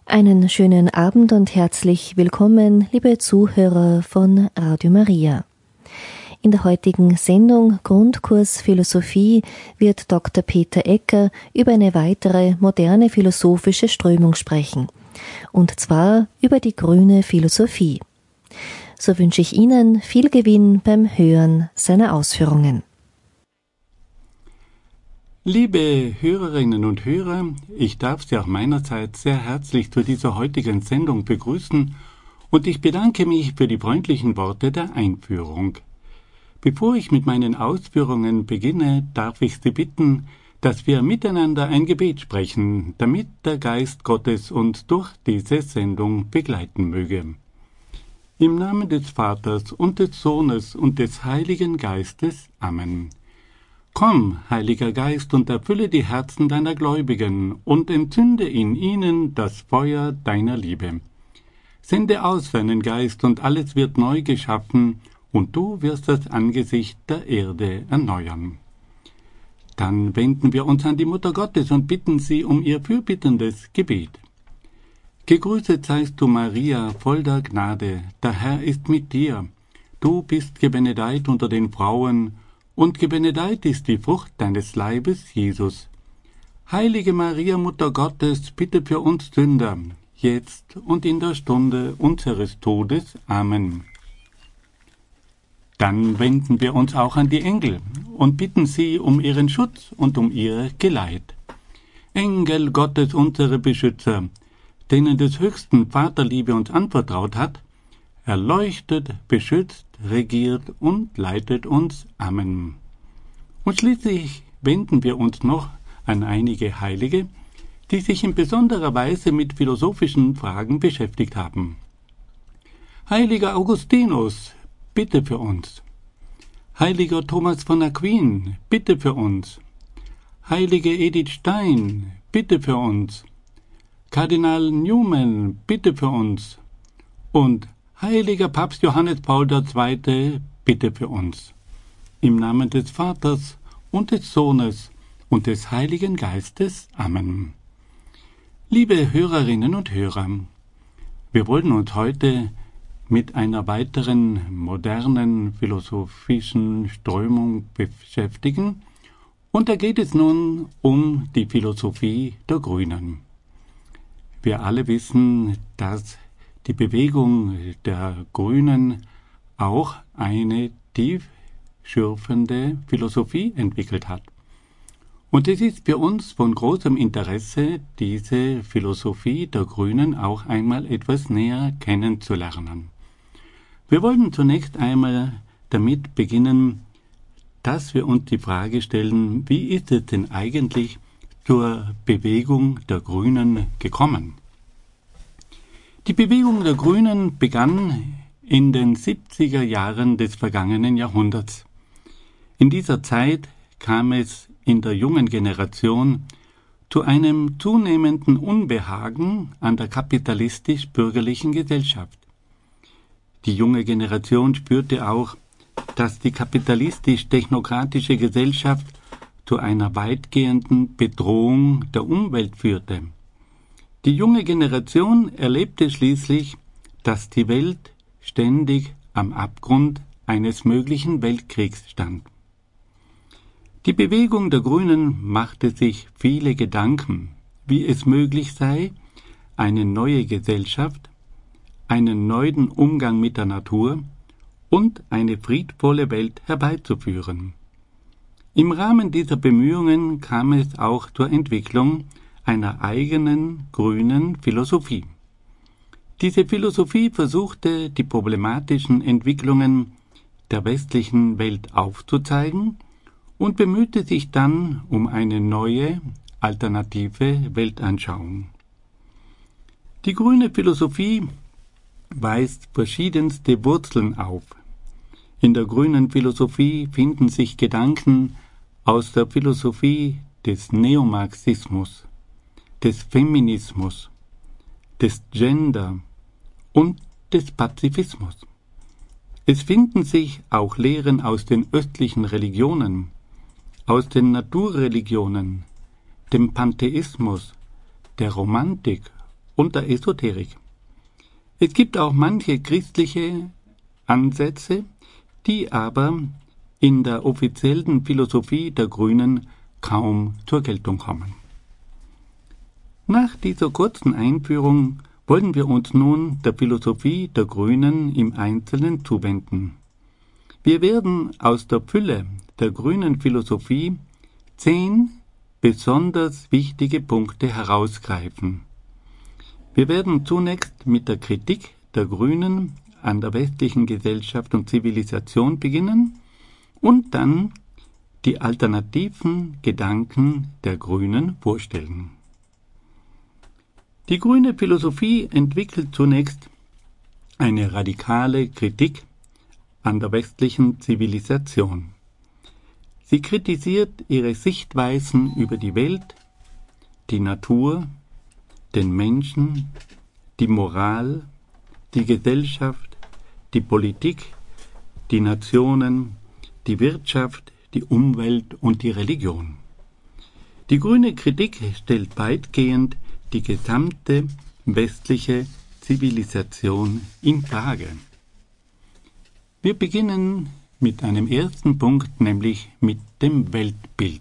Einen schönen Abend und herzlich willkommen, liebe Zuhörer von Radio Maria. In der heutigen Sendung Grundkurs Philosophie wird Dr. Peter Ecker über eine weitere moderne philosophische Strömung sprechen, und zwar über die grüne Philosophie. So wünsche ich Ihnen viel Gewinn beim Hören seiner Ausführungen. Liebe Hörerinnen und Hörer, ich darf Sie auch meinerseits sehr herzlich zu dieser heutigen Sendung begrüßen und ich bedanke mich für die freundlichen Worte der Einführung. Bevor ich mit meinen Ausführungen beginne, darf ich Sie bitten, dass wir miteinander ein Gebet sprechen, damit der Geist Gottes uns durch diese Sendung begleiten möge. Im Namen des Vaters und des Sohnes und des Heiligen Geistes. Amen. Komm, Heiliger Geist, und erfülle die Herzen deiner Gläubigen und entzünde in ihnen das Feuer deiner Liebe. Sende aus deinen Geist, und alles wird neu geschaffen, und du wirst das Angesicht der Erde erneuern. Dann wenden wir uns an die Mutter Gottes und bitten sie um ihr fürbittendes Gebet. Gegrüßet seist du, Maria, voll der Gnade, der Herr ist mit dir. Du bist gebenedeit unter den Frauen, und gebenedeit ist die Frucht deines Leibes, Jesus. Heilige Maria, Mutter Gottes, bitte für uns Sünder, jetzt und in der Stunde unseres Todes. Amen. Dann wenden wir uns auch an die Engel und bitten sie um ihren Schutz und um ihr Geleit. Engel Gottes, unsere Beschützer, denen des höchsten Vaterliebe uns anvertraut hat, erleuchtet, beschützt, regiert und leitet uns. Amen. Und schließlich wenden wir uns noch an einige Heilige, die sich in besonderer Weise mit philosophischen Fragen beschäftigt haben. Heiliger Augustinus, bitte für uns. Heiliger Thomas von Aquin, bitte für uns. Heilige Edith Stein, bitte für uns. Kardinal Newman, bitte für uns. Und Heiliger Papst Johannes Paul II., bitte für uns. Im Namen des Vaters und des Sohnes und des Heiligen Geistes. Amen. Liebe Hörerinnen und Hörer, wir wollen uns heute mit einer weiteren modernen philosophischen Strömung beschäftigen, und da geht es nun um die Philosophie der Grünen. Wir alle wissen, dass die Bewegung der Grünen auch eine tiefschürfende Philosophie entwickelt hat. Und es ist für uns von großem Interesse, diese Philosophie der Grünen auch einmal etwas näher kennenzulernen. Wir wollen zunächst einmal damit beginnen, dass wir uns die Frage stellen, wie ist es denn eigentlich zur Bewegung der Grünen gekommen? Die Bewegung der Grünen begann in den 70er Jahren des vergangenen Jahrhunderts. In dieser Zeit kam es in der jungen Generation zu einem zunehmenden Unbehagen an der kapitalistisch-bürgerlichen Gesellschaft. Die junge Generation spürte auch, dass die kapitalistisch-technokratische Gesellschaft zu einer weitgehenden Bedrohung der Umwelt führte. Die junge Generation erlebte schließlich, dass die Welt ständig am Abgrund eines möglichen Weltkriegs stand. Die Bewegung der Grünen machte sich viele Gedanken, wie es möglich sei, eine neue Gesellschaft, einen neuen Umgang mit der Natur und eine friedvolle Welt herbeizuführen. Im Rahmen dieser Bemühungen kam es auch zur Entwicklung einer eigenen grünen Philosophie. Diese Philosophie versuchte, die problematischen Entwicklungen der westlichen Welt aufzuzeigen und bemühte sich dann um eine neue, alternative Weltanschauung. Die grüne Philosophie weist verschiedenste Wurzeln auf. In der grünen Philosophie finden sich Gedanken aus der Philosophie des Neomarxismus, des Feminismus, des Gender und des Pazifismus. Es finden sich auch Lehren aus den östlichen Religionen, aus den Naturreligionen, dem Pantheismus, der Romantik und der Esoterik. Es gibt auch manche christliche Ansätze, die aber in der offiziellen Philosophie der Grünen kaum zur Geltung kommen. Nach dieser kurzen Einführung wollen wir uns nun der Philosophie der Grünen im Einzelnen zuwenden. Wir werden aus der Fülle der grünen Philosophie 10 besonders wichtige Punkte herausgreifen. Wir werden zunächst mit der Kritik der Grünen an der westlichen Gesellschaft und Zivilisation beginnen und dann die alternativen Gedanken der Grünen vorstellen. Die grüne Philosophie entwickelt zunächst eine radikale Kritik an der westlichen Zivilisation. Sie kritisiert ihre Sichtweisen über die Welt, die Natur, den Menschen, die Moral, die Gesellschaft, die Politik, die Nationen, die Wirtschaft, die Umwelt und die Religion. Die grüne Kritik stellt weitgehend die gesamte westliche Zivilisation in Frage. Wir beginnen mit einem ersten Punkt, nämlich mit dem Weltbild.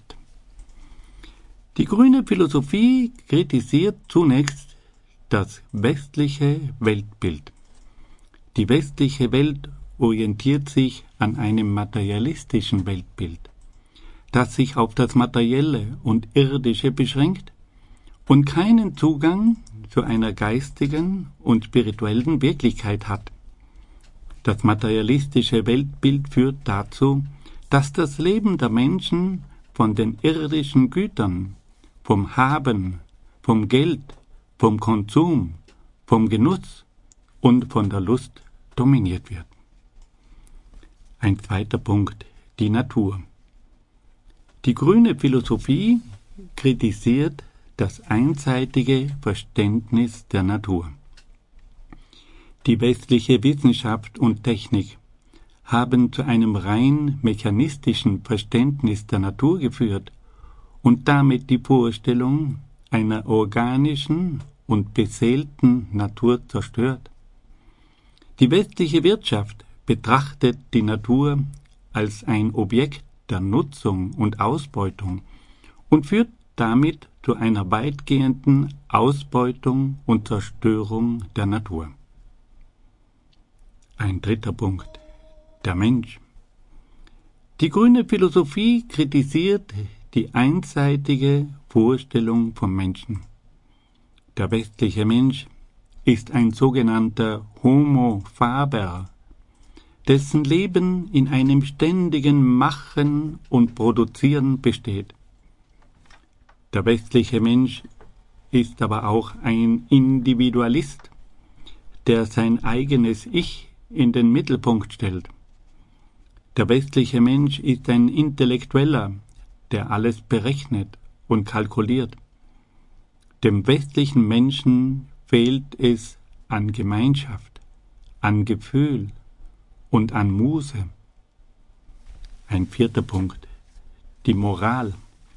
Die grüne Philosophie kritisiert zunächst das westliche Weltbild. Die westliche Welt orientiert sich an einem materialistischen Weltbild, das sich auf das Materielle und Irdische beschränkt und keinen Zugang zu einer geistigen und spirituellen Wirklichkeit hat. Das materialistische Weltbild führt dazu, dass das Leben der Menschen von den irdischen Gütern, vom Haben, vom Geld, vom Konsum, vom Genuss und von der Lust dominiert wird. Ein zweiter Punkt, die Natur. Die grüne Philosophie kritisiert das einseitige Verständnis der Natur. Die westliche Wissenschaft und Technik haben zu einem rein mechanistischen Verständnis der Natur geführt und damit die Vorstellung einer organischen und beseelten Natur zerstört. Die westliche Wirtschaft betrachtet die Natur als ein Objekt der Nutzung und Ausbeutung und führt damit zu einer weitgehenden Ausbeutung und Zerstörung der Natur. Ein dritter Punkt, der Mensch. Die grüne Philosophie kritisiert die einseitige Vorstellung vom Menschen. Der westliche Mensch ist ein sogenannter Homo faber, dessen Leben in einem ständigen Machen und Produzieren besteht. Der westliche Mensch ist aber auch ein Individualist, der sein eigenes Ich in den Mittelpunkt stellt. Der westliche Mensch ist ein Intellektueller, der alles berechnet und kalkuliert. Dem westlichen Menschen fehlt es an Gemeinschaft, an Gefühl und an Muße. Ein vierter Punkt, die Moral.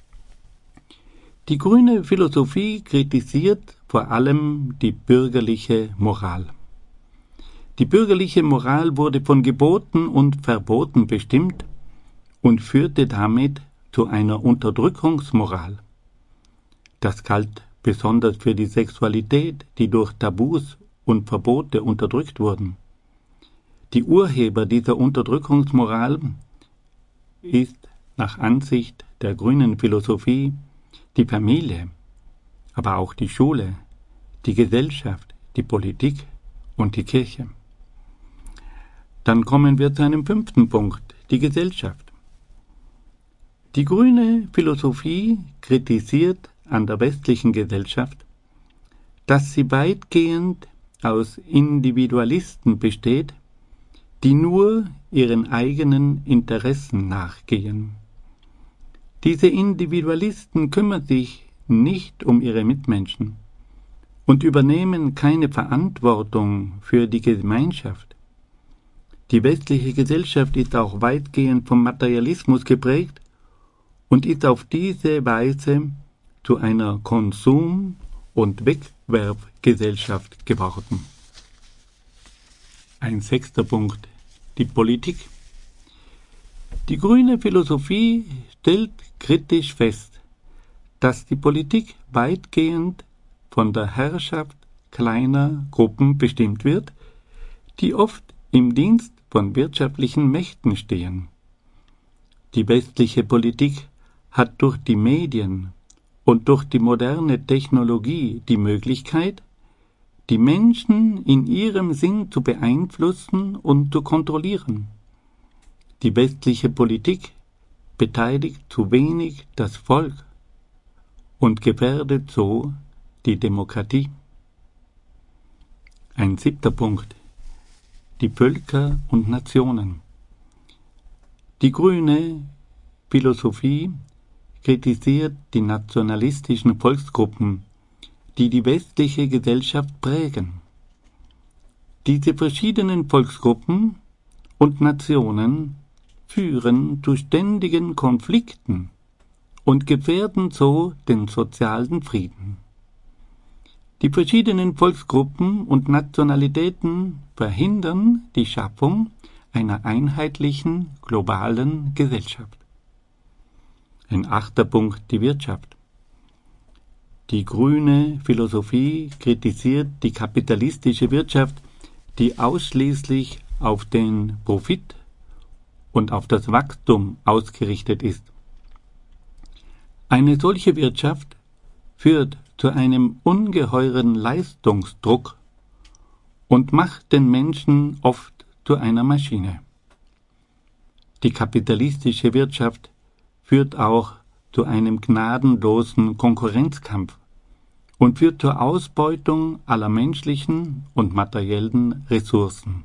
Die grüne Philosophie kritisiert vor allem die bürgerliche Moral. Die bürgerliche Moral wurde von Geboten und Verboten bestimmt und führte damit zu einer Unterdrückungsmoral. Das galt besonders für die Sexualität, die durch Tabus und Verbote unterdrückt wurden. Die Urheber dieser Unterdrückungsmoral ist nach Ansicht der grünen Philosophie die Familie, aber auch die Schule, die Gesellschaft, die Politik und die Kirche. Dann kommen wir zu einem fünften Punkt, die Gesellschaft. Die grüne Philosophie kritisiert an der westlichen Gesellschaft, dass sie weitgehend aus Individualisten besteht, die nur ihren eigenen Interessen nachgehen. Diese Individualisten kümmern sich nicht um ihre Mitmenschen und übernehmen keine Verantwortung für die Gemeinschaft. Die westliche Gesellschaft ist auch weitgehend vom Materialismus geprägt und ist auf diese Weise zu einer Konsum- und Wegwerfgesellschaft geworden. Ein 6. Punkt, die Politik. Die grüne Philosophie stellt kritisch fest, dass die Politik weitgehend von der Herrschaft kleiner Gruppen bestimmt wird, die oft im Dienst von wirtschaftlichen Mächten stehen. Die westliche Politik hat durch die Medien und durch die moderne Technologie die Möglichkeit, die Menschen in ihrem Sinn zu beeinflussen und zu kontrollieren. Die westliche Politik beteiligt zu wenig das Volk und gefährdet so die Demokratie. Ein 7. Punkt, die Völker und Nationen. Die grüne Philosophie kritisiert die nationalistischen Volksgruppen, die die westliche Gesellschaft prägen. Diese verschiedenen Volksgruppen und Nationen führen zu ständigen Konflikten und gefährden so den sozialen Frieden. Die verschiedenen Volksgruppen und Nationalitäten verhindern die Schaffung einer einheitlichen globalen Gesellschaft. Ein 8. Punkt, die Wirtschaft. Die grüne Philosophie kritisiert die kapitalistische Wirtschaft, die ausschließlich auf den Profit und auf das Wachstum ausgerichtet ist. Eine solche Wirtschaft führt zu einem ungeheuren Leistungsdruck und macht den Menschen oft zu einer Maschine. Die kapitalistische Wirtschaft führt auch zu einem gnadenlosen Konkurrenzkampf und führt zur Ausbeutung aller menschlichen und materiellen Ressourcen.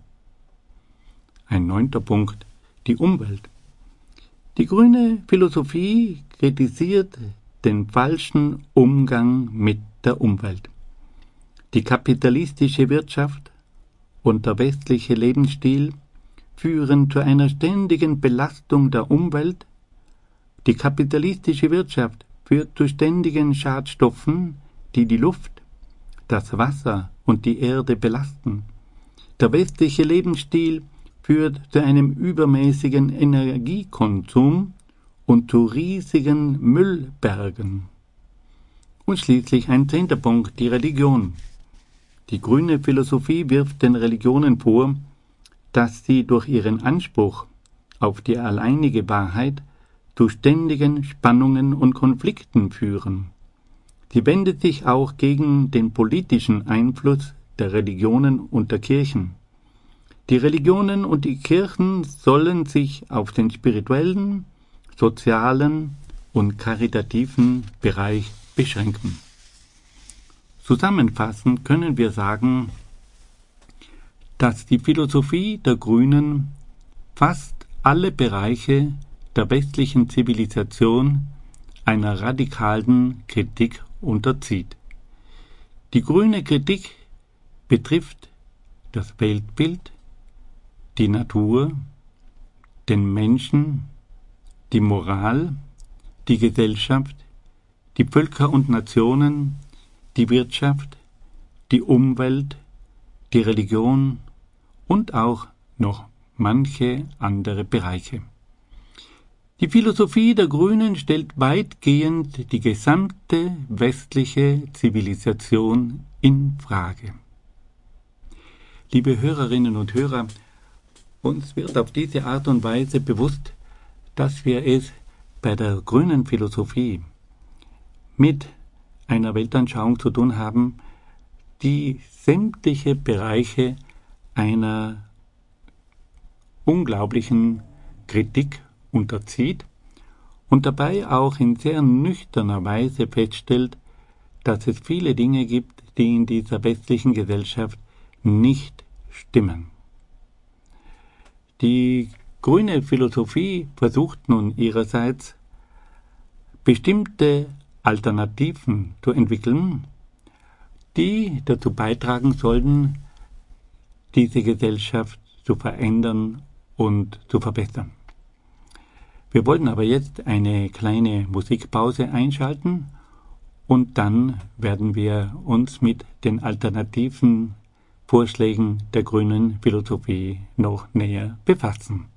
Ein 9. Punkt, die Umwelt. Die grüne Philosophie kritisiert den falschen Umgang mit der Umwelt. Die kapitalistische Wirtschaft und der westliche Lebensstil führen zu einer ständigen Belastung der Umwelt. Die kapitalistische Wirtschaft führt zu ständigen Schadstoffen, die die Luft, das Wasser und die Erde belasten. Der westliche Lebensstil führt zu einem übermäßigen Energiekonsum und zu riesigen Müllbergen. Und schließlich ein 10. Punkt, die Religion. Die grüne Philosophie wirft den Religionen vor, dass sie durch ihren Anspruch auf die alleinige Wahrheit zu ständigen Spannungen und Konflikten führen. Sie wendet sich auch gegen den politischen Einfluss der Religionen und der Kirchen. Die Religionen und die Kirchen sollen sich auf den spirituellen, sozialen und karitativen Bereich beschränken. Zusammenfassend können wir sagen, dass die Philosophie der Grünen fast alle Bereiche der westlichen Zivilisation einer radikalen Kritik unterzieht. Die grüne Kritik betrifft das Weltbild, die Natur, den Menschen, die Moral, die Gesellschaft, die Völker und Nationen, die Wirtschaft, die Umwelt, die Religion und auch noch manche andere Bereiche. Die Philosophie der Grünen stellt weitgehend die gesamte westliche Zivilisation in Frage. Liebe Hörerinnen und Hörer, uns wird auf diese Art und Weise bewusst, dass wir es bei der grünen Philosophie mit einer Weltanschauung zu tun haben, die sämtliche Bereiche einer unglaublichen Kritik unterzieht und dabei auch in sehr nüchterner Weise feststellt, dass es viele Dinge gibt, die in dieser westlichen Gesellschaft nicht stimmen. Die grüne Philosophie versucht nun ihrerseits, bestimmte Alternativen zu entwickeln, die dazu beitragen sollen, diese Gesellschaft zu verändern und zu verbessern. Wir wollen aber jetzt eine kleine Musikpause einschalten und dann werden wir uns mit den alternativen Vorschlägen der grünen Philosophie noch näher befassen.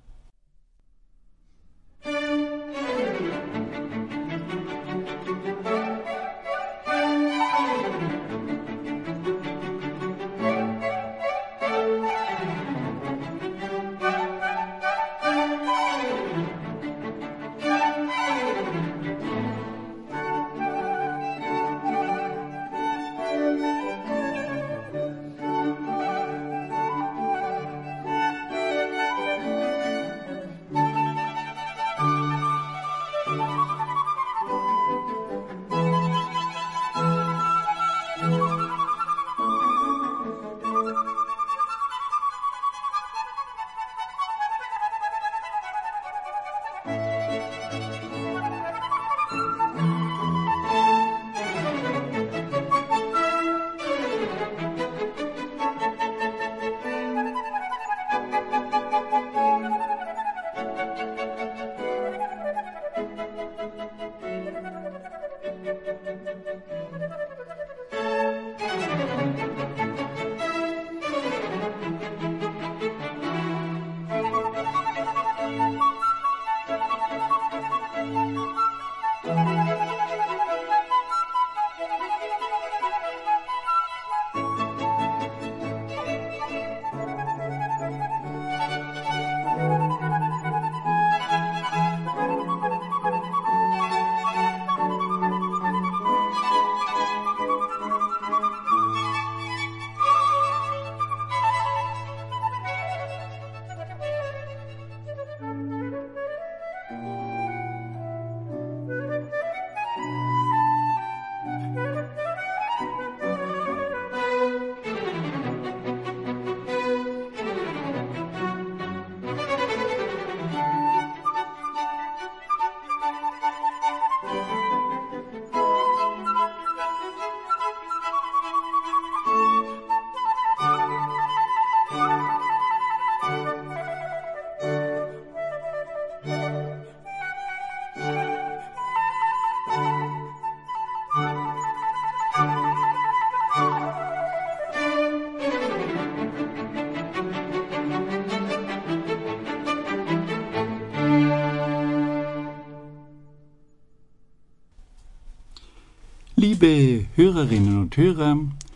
Liebe Hörerinnen und Hörer,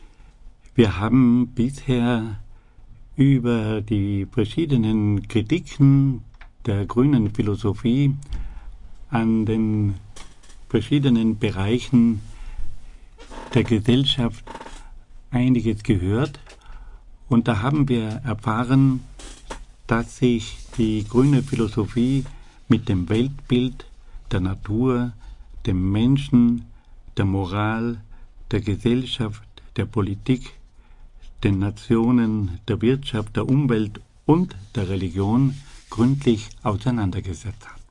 wir haben bisher über die verschiedenen Kritiken der grünen Philosophie an den verschiedenen Bereichen der Gesellschaft einiges gehört, und da haben wir erfahren, dass sich die grüne Philosophie mit dem Weltbild der Natur, dem Menschen, der Moral, der Gesellschaft, der Politik, den Nationen, der Wirtschaft, der Umwelt und der Religion gründlich auseinandergesetzt hat.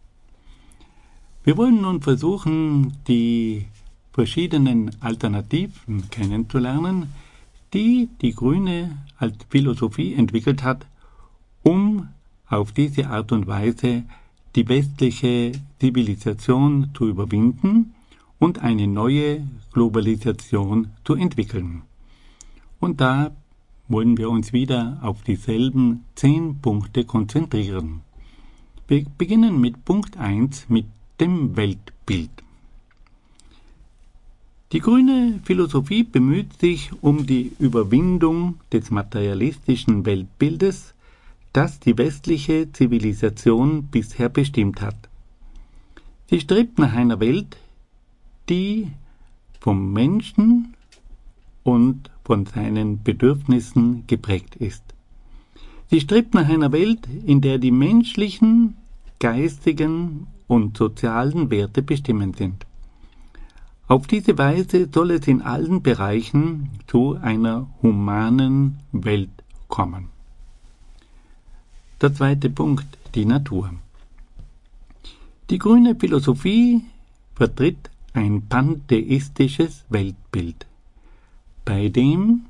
Wir wollen nun versuchen, die verschiedenen Alternativen kennenzulernen, die die grüne Philosophie entwickelt hat, um auf diese Art und Weise die westliche Zivilisation zu überwinden und eine neue Globalisation zu entwickeln. Und da wollen wir uns wieder auf dieselben 10 Punkte konzentrieren. Wir beginnen mit Punkt 1, mit dem Weltbild. Die grüne Philosophie bemüht sich um die Überwindung des materialistischen Weltbildes, das die westliche Zivilisation bisher bestimmt hat. Sie strebt nach einer Welt, die vom Menschen und von seinen Bedürfnissen geprägt ist. Sie strebt nach einer Welt, in der die menschlichen, geistigen und sozialen Werte bestimmend sind. Auf diese Weise soll es in allen Bereichen zu einer humanen Welt kommen. Der zweite Punkt, die Natur. Die grüne Philosophie vertritt ein pantheistisches Weltbild, bei dem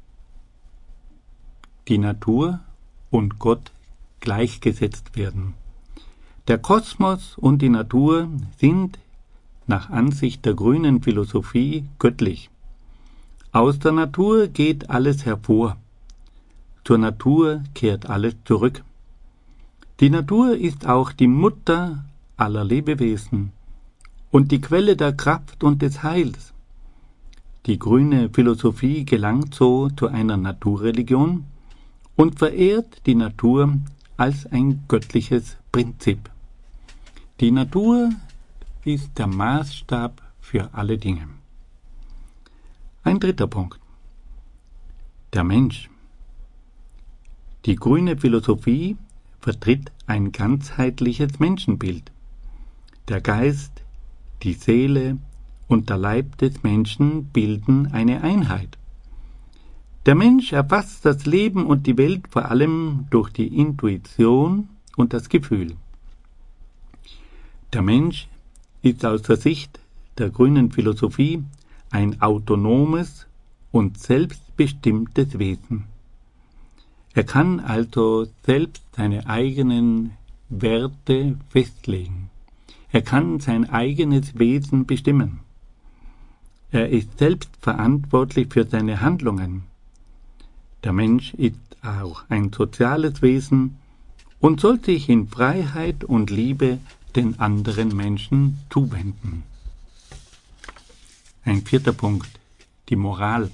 die Natur und Gott gleichgesetzt werden. Der Kosmos und die Natur sind nach Ansicht der grünen Philosophie göttlich. Aus der Natur geht alles hervor. Zur Natur kehrt alles zurück. Die Natur ist auch die Mutter aller Lebewesen und die Quelle der Kraft und des Heils. Die grüne Philosophie gelangt so zu einer Naturreligion und verehrt die Natur als ein göttliches Prinzip. Die Natur ist der Maßstab für alle Dinge. Ein dritter Punkt. Der Mensch. Die grüne Philosophie vertritt ein ganzheitliches Menschenbild. Der Geist, die Seele und der Leib des Menschen bilden eine Einheit. Der Mensch erfasst das Leben und die Welt vor allem durch die Intuition und das Gefühl. Der Mensch ist aus der Sicht der grünen Philosophie ein autonomes und selbstbestimmtes Wesen. Er kann also selbst seine eigenen Werte festlegen. Er kann sein eigenes Wesen bestimmen. Er ist selbst verantwortlich für seine Handlungen. Der Mensch ist auch ein soziales Wesen und soll sich in Freiheit und Liebe den anderen Menschen zuwenden. Ein vierter Punkt, die Moral.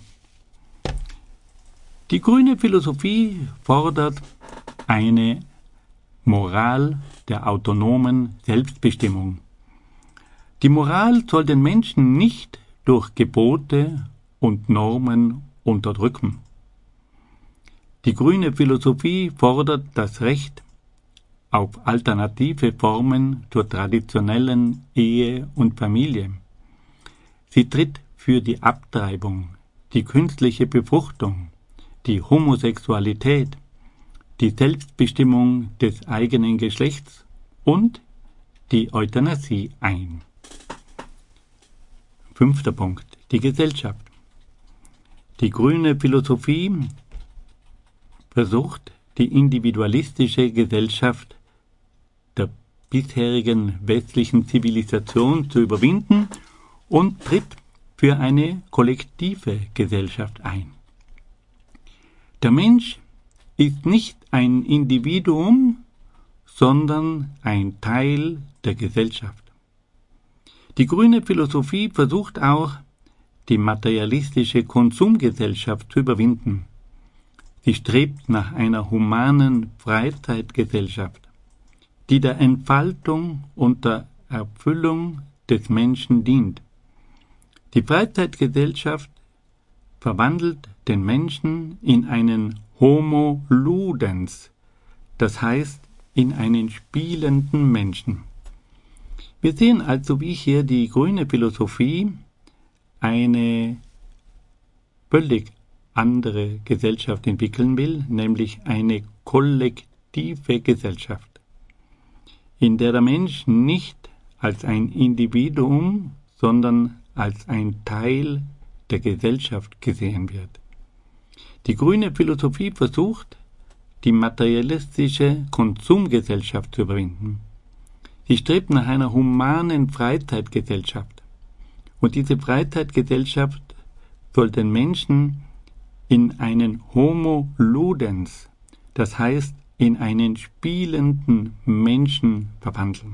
Die grüne Philosophie fordert eine Moral der autonomen Selbstbestimmung. Die Moral soll den Menschen nicht durch Gebote und Normen unterdrücken. Die grüne Philosophie fordert das Recht auf alternative Formen zur traditionellen Ehe und Familie. Sie tritt für die Abtreibung, die künstliche Befruchtung, die Homosexualität, die Selbstbestimmung des eigenen Geschlechts und die Euthanasie ein. Fünfter Punkt, die Gesellschaft. Die grüne Philosophie versucht, die individualistische Gesellschaft der bisherigen westlichen Zivilisation zu überwinden und tritt für eine kollektive Gesellschaft ein. Der Mensch ist nicht ein Individuum, sondern ein Teil der Gesellschaft. Die grüne Philosophie versucht auch, die materialistische Konsumgesellschaft zu überwinden. Sie strebt nach einer humanen Freizeitgesellschaft, die der Entfaltung und der Erfüllung des Menschen dient. Die Freizeitgesellschaft verwandelt den Menschen in einen Homo ludens, das heißt in einen spielenden Menschen. Wir sehen also, wie hier die grüne Philosophie eine völlig andere Gesellschaft entwickeln will, nämlich eine kollektive Gesellschaft, in der der Mensch nicht als ein Individuum, sondern als ein Teil der Gesellschaft gesehen wird. Die grüne Philosophie versucht, die materialistische Konsumgesellschaft zu überwinden. Sie strebt nach einer humanen Freizeitgesellschaft. Und diese Freizeitgesellschaft soll den Menschen in einen Homo ludens, das heißt in einen spielenden Menschen verwandeln.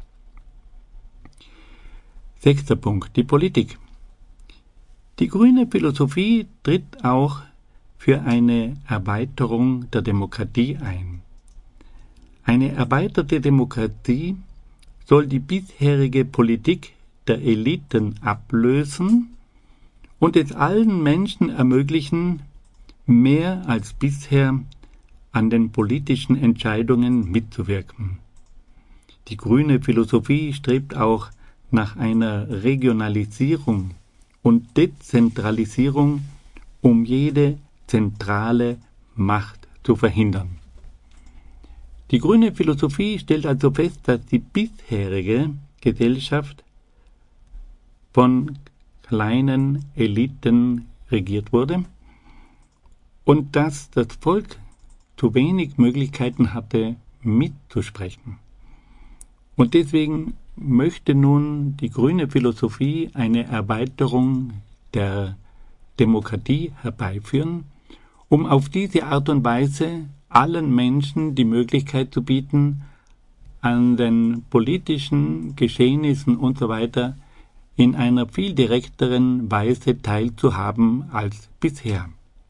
Sechster Punkt, die Politik. Die grüne Philosophie tritt auch für eine Erweiterung der Demokratie ein. Eine erweiterte Demokratie soll die bisherige Politik der Eliten ablösen und es allen Menschen ermöglichen, mehr als bisher an den politischen Entscheidungen mitzuwirken. Die grüne Philosophie strebt auch nach einer Regionalisierung und Dezentralisierung, um jede zentrale Macht zu verhindern. Die grüne Philosophie stellt also fest, dass die bisherige Gesellschaft von kleinen Eliten regiert wurde und dass das Volk zu wenig Möglichkeiten hatte, mitzusprechen. Und deswegen möchte nun die grüne Philosophie eine Erweiterung der Demokratie herbeiführen, um auf diese Art und Weise allen Menschen die Möglichkeit zu bieten, an den politischen Geschehnissen usw. In einer viel direkteren Weise teilzuhaben als bisher.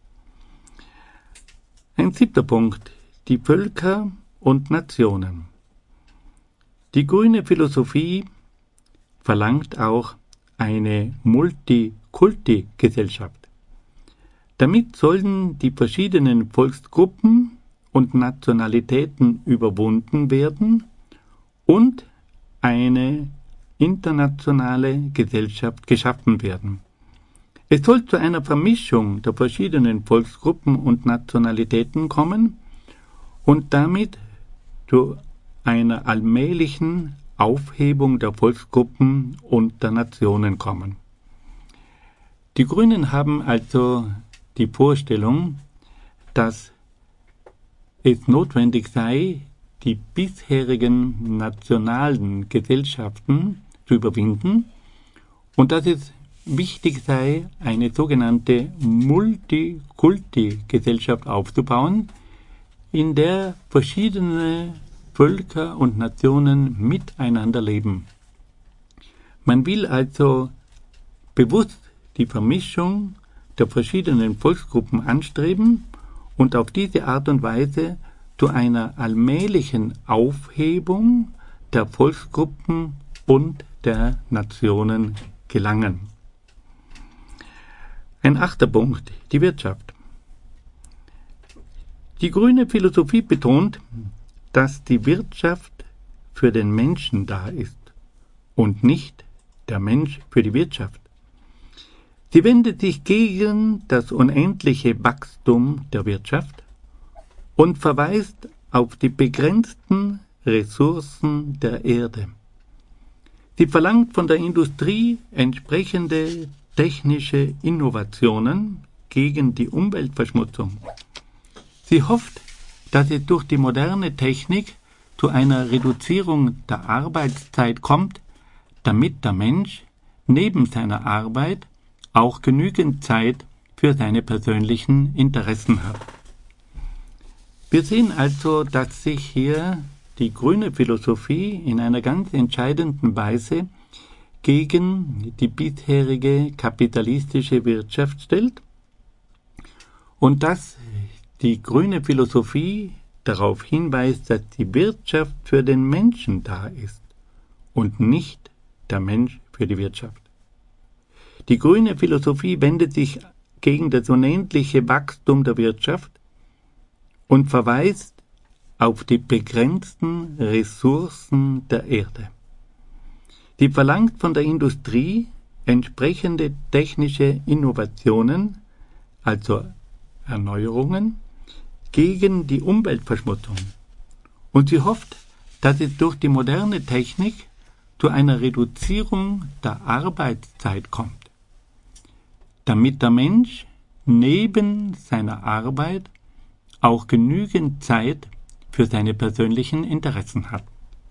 Ein 7. Punkt: die Völker und Nationen. Die grüne Philosophie verlangt auch eine Multikulti-Gesellschaft. Damit sollen die verschiedenen Volksgruppen und Nationalitäten überwunden werden und eine internationale Gesellschaft geschaffen werden. Es soll zu einer Vermischung der verschiedenen Volksgruppen und Nationalitäten kommen und damit zu einer allmählichen Aufhebung der Volksgruppen und der Nationen kommen. Die Grünen haben also die Vorstellung, dass es notwendig sei, die bisherigen nationalen Gesellschaften zu überwinden und dass es wichtig sei, eine sogenannte Multikulti-Gesellschaft aufzubauen, in der verschiedene Völker und Nationen miteinander leben. Man will also bewusst die Vermischung der verschiedenen Volksgruppen anstreben und auf diese Art und Weise zu einer allmählichen Aufhebung der Volksgruppen und der Nationen gelangen. Ein 8. Punkt: die Wirtschaft. Die grüne Philosophie betont, dass die Wirtschaft für den Menschen da ist und nicht der Mensch für die Wirtschaft. Sie wendet sich gegen das unendliche Wachstum der Wirtschaft und verweist auf die begrenzten Ressourcen der Erde. Sie verlangt von der Industrie entsprechende technische Innovationen gegen die Umweltverschmutzung. Sie hofft, dass es durch die moderne Technik zu einer Reduzierung der Arbeitszeit kommt, damit der Mensch neben seiner Arbeit auch genügend Zeit für seine persönlichen Interessen hat. Wir sehen also, dass sich hier die grüne Philosophie in einer ganz entscheidenden Weise gegen die bisherige kapitalistische Wirtschaft stellt und dass die grüne Philosophie darauf hinweist, dass die Wirtschaft für den Menschen da ist und nicht der Mensch für die Wirtschaft. Die grüne Philosophie wendet sich gegen das unendliche Wachstum der Wirtschaft und verweist auf die begrenzten Ressourcen der Erde. Sie verlangt von der Industrie entsprechende technische Innovationen, also Erneuerungen, gegen die Umweltverschmutzung. Und sie hofft, dass es durch die moderne Technik zu einer Reduzierung der Arbeitszeit kommt, damit der Mensch neben seiner Arbeit auch genügend Zeit für seine persönlichen Interessen hat.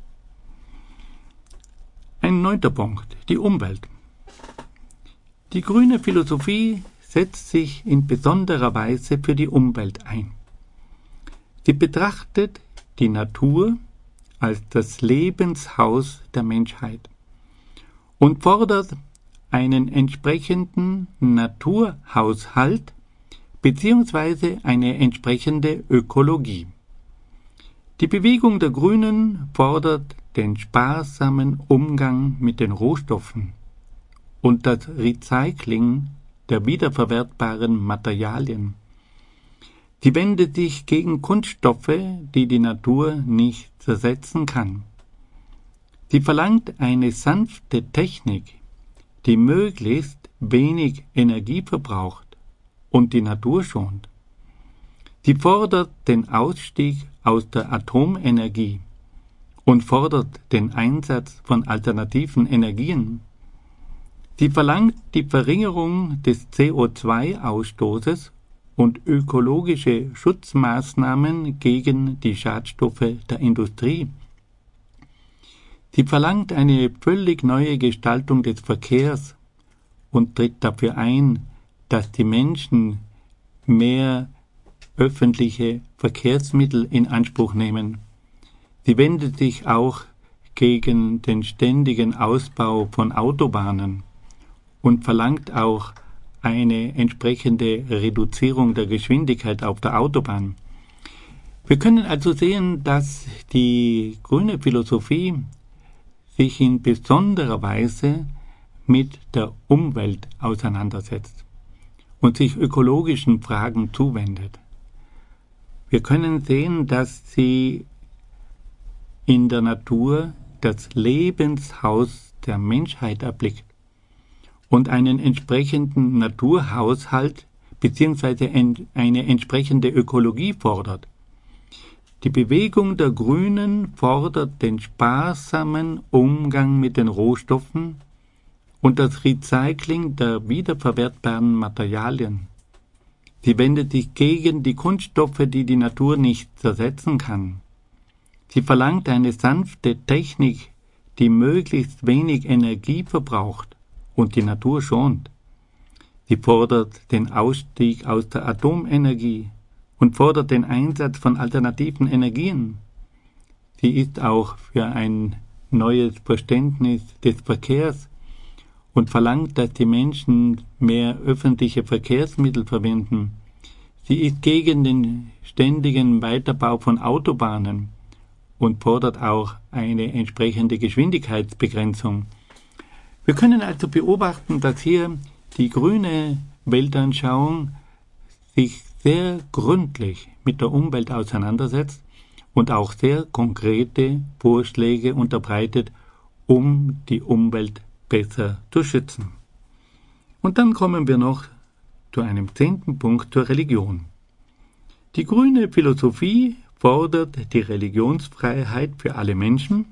Ein 9. Punkt: die Umwelt. Die grüne Philosophie setzt sich in besonderer Weise für die Umwelt ein. Sie betrachtet die Natur als das Lebenshaus der Menschheit und fordert einen entsprechenden Naturhaushalt bzw. eine entsprechende Ökologie. Die Bewegung der Grünen fordert den sparsamen Umgang mit den Rohstoffen und das Recycling der wiederverwertbaren Materialien. Sie wendet sich gegen Kunststoffe, die die Natur nicht zersetzen kann. Sie verlangt eine sanfte Technik, die möglichst wenig Energie verbraucht und die Natur schont. Sie fordert den Ausstieg aus der Atomenergie und fordert den Einsatz von alternativen Energien. Sie verlangt die Verringerung des CO2-Ausstoßes und ökologische Schutzmaßnahmen gegen die Schadstoffe der Industrie. Sie verlangt eine völlig neue Gestaltung des Verkehrs und tritt dafür ein, dass die Menschen mehr öffentliche Verkehrsmittel in Anspruch nehmen. Sie wendet sich auch gegen den ständigen Ausbau von Autobahnen und verlangt auch eine entsprechende Reduzierung der Geschwindigkeit auf der Autobahn. Wir können also sehen, dass die grüne Philosophie sich in besonderer Weise mit der Umwelt auseinandersetzt und sich ökologischen Fragen zuwendet. Wir können sehen, dass sie in der Natur das Lebenshaus der Menschheit erblickt und einen entsprechenden Naturhaushalt bzw. eine entsprechende Ökologie fordert. Die Bewegung der Grünen fordert den sparsamen Umgang mit den Rohstoffen und das Recycling der wiederverwertbaren Materialien. Sie wendet sich gegen die Kunststoffe, die die Natur nicht zersetzen kann. Sie verlangt eine sanfte Technik, die möglichst wenig Energie verbraucht und die Natur schont. Sie fordert den Ausstieg aus der Atomenergie und fordert den Einsatz von alternativen Energien. Sie ist auch für ein neues Verständnis des Verkehrs und verlangt, dass die Menschen mehr öffentliche Verkehrsmittel verwenden. Sie ist gegen den ständigen Weiterbau von Autobahnen und fordert auch eine entsprechende Geschwindigkeitsbegrenzung. Wir können also beobachten, dass hier die grüne Weltanschauung sich sehr gründlich mit der Umwelt auseinandersetzt und auch sehr konkrete Vorschläge unterbreitet, um die Umwelt besser zu schützen. Und dann kommen wir noch zu einem 10. Punkt, zur Religion. Die grüne Philosophie fordert die Religionsfreiheit für alle Menschen.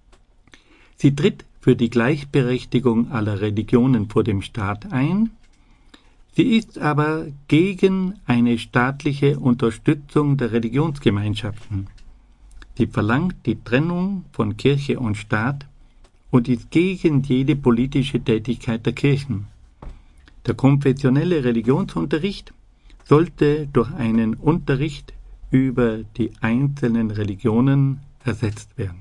Sie tritt für die Gleichberechtigung aller Religionen vor dem Staat ein. Sie ist aber gegen eine staatliche Unterstützung der Religionsgemeinschaften. Sie verlangt die Trennung von Kirche und Staat und ist gegen jede politische Tätigkeit der Kirchen. Der konfessionelle Religionsunterricht sollte durch einen Unterricht über die einzelnen Religionen ersetzt werden.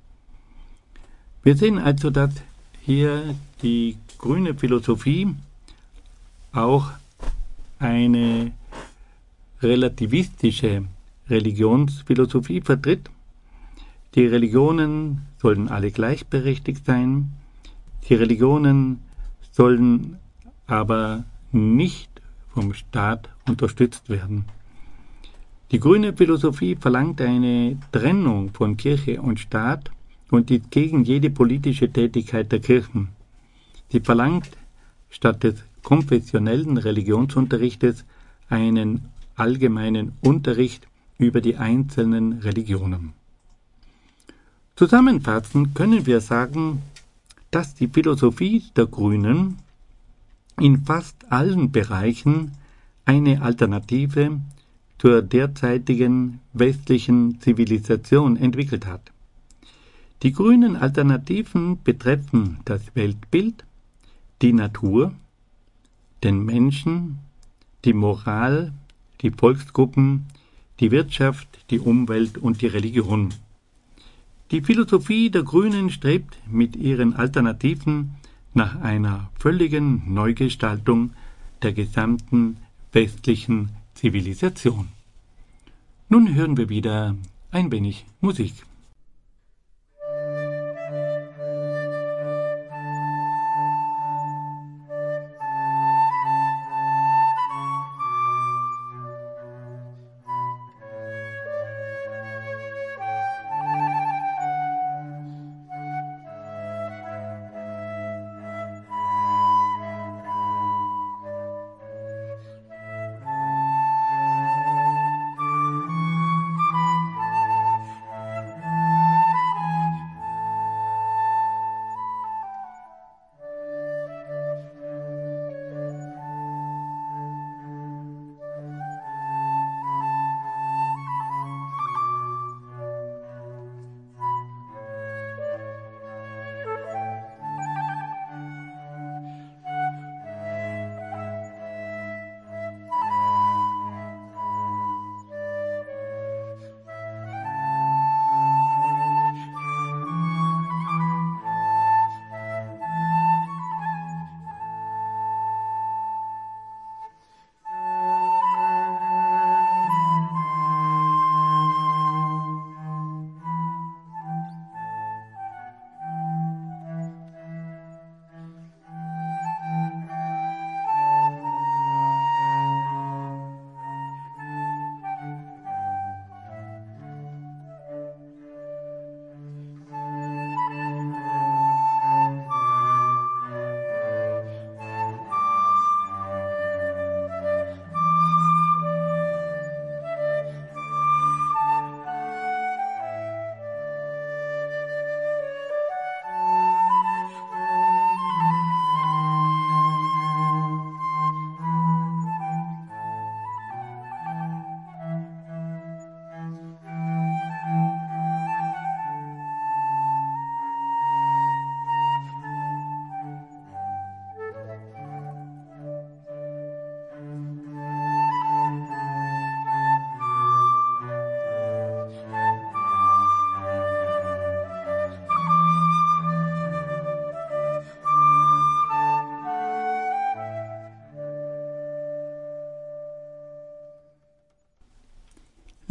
Wir sehen also, dass hier die grüne Philosophie auch eine relativistische Religionsphilosophie vertritt. Die Religionen sollen alle gleichberechtigt sein. Die Religionen sollen aber nicht vom Staat unterstützt werden. Die grüne Philosophie verlangt eine Trennung von Kirche und Staat und ist gegen jede politische Tätigkeit der Kirchen. Sie verlangt statt des konfessionellen Religionsunterrichtes einen allgemeinen Unterricht über die einzelnen Religionen. Zusammenfassend können wir sagen, dass die Philosophie der Grünen in fast allen Bereichen eine Alternative zur derzeitigen westlichen Zivilisation entwickelt hat. Die grünen Alternativen betreffen das Weltbild, die Natur, den Menschen, die Moral, die Volksgruppen, die Wirtschaft, die Umwelt und die Religion. Die Philosophie der Grünen strebt mit ihren Alternativen nach einer völligen Neugestaltung der gesamten westlichen Zivilisation. Nun hören wir wieder ein wenig Musik.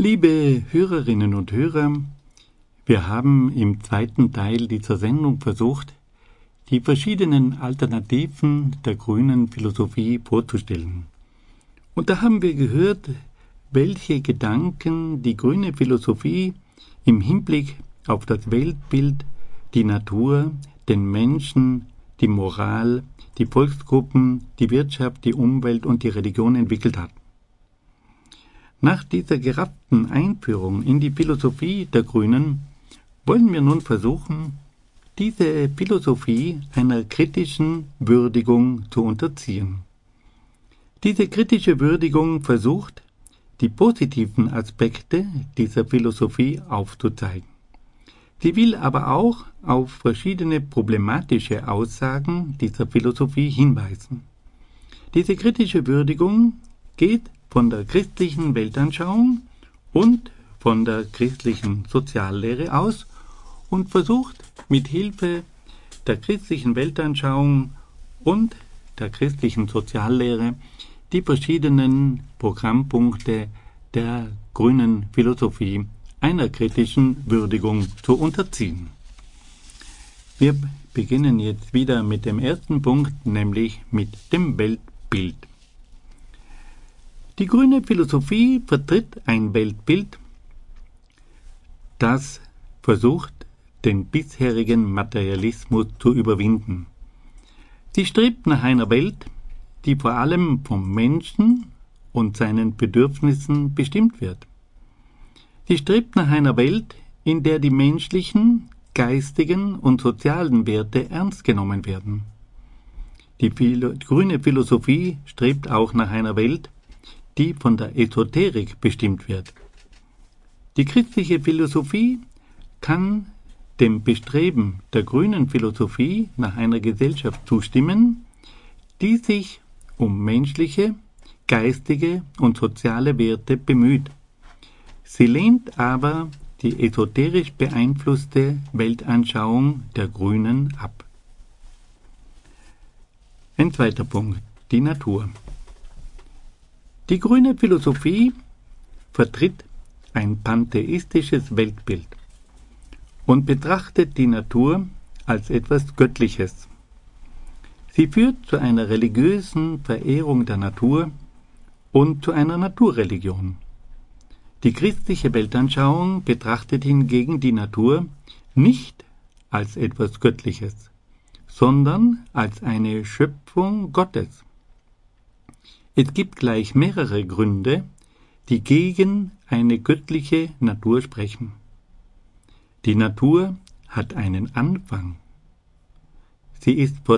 Liebe Hörerinnen und Hörer, wir haben im zweiten Teil dieser Sendung versucht, die verschiedenen Alternativen der grünen Philosophie vorzustellen. Und da haben wir gehört, welche Gedanken die grüne Philosophie im Hinblick auf das Weltbild, die Natur, den Menschen, die Moral, die Volksgruppen, die Wirtschaft, die Umwelt und die Religion entwickelt hat. Nach dieser gerafften Einführung in die Philosophie der Grünen wollen wir nun versuchen, diese Philosophie einer kritischen Würdigung zu unterziehen. Diese kritische Würdigung versucht, die positiven Aspekte dieser Philosophie aufzuzeigen. Sie will aber auch auf verschiedene problematische Aussagen dieser Philosophie hinweisen. Diese kritische Würdigung geht von der christlichen Weltanschauung und von der christlichen Soziallehre aus und versucht mit Hilfe der christlichen Weltanschauung und der christlichen Soziallehre die verschiedenen Programmpunkte der grünen Philosophie einer kritischen Würdigung zu unterziehen. Wir beginnen jetzt wieder mit dem ersten Punkt, nämlich mit dem Weltbild. Die grüne Philosophie vertritt ein Weltbild, das versucht, den bisherigen Materialismus zu überwinden. Sie strebt nach einer Welt, die vor allem vom Menschen und seinen Bedürfnissen bestimmt wird. Sie strebt nach einer Welt, in der die menschlichen, geistigen und sozialen Werte ernst genommen werden. Die grüne Philosophie strebt auch nach einer Welt, die von der Esoterik bestimmt wird. Die christliche Philosophie kann dem Bestreben der grünen Philosophie nach einer Gesellschaft zustimmen, die sich um menschliche, geistige und soziale Werte bemüht. Sie lehnt aber die esoterisch beeinflusste Weltanschauung der Grünen ab. Ein zweiter Punkt, die Natur. Die grüne Philosophie vertritt ein pantheistisches Weltbild und betrachtet die Natur als etwas Göttliches. Sie führt zu einer religiösen Verehrung der Natur und zu einer Naturreligion. Die christliche Weltanschauung betrachtet hingegen die Natur nicht als etwas Göttliches, sondern als eine Schöpfung Gottes. Es gibt gleich mehrere Gründe, die gegen eine göttliche Natur sprechen. Die Natur hat einen Anfang. Sie ist vor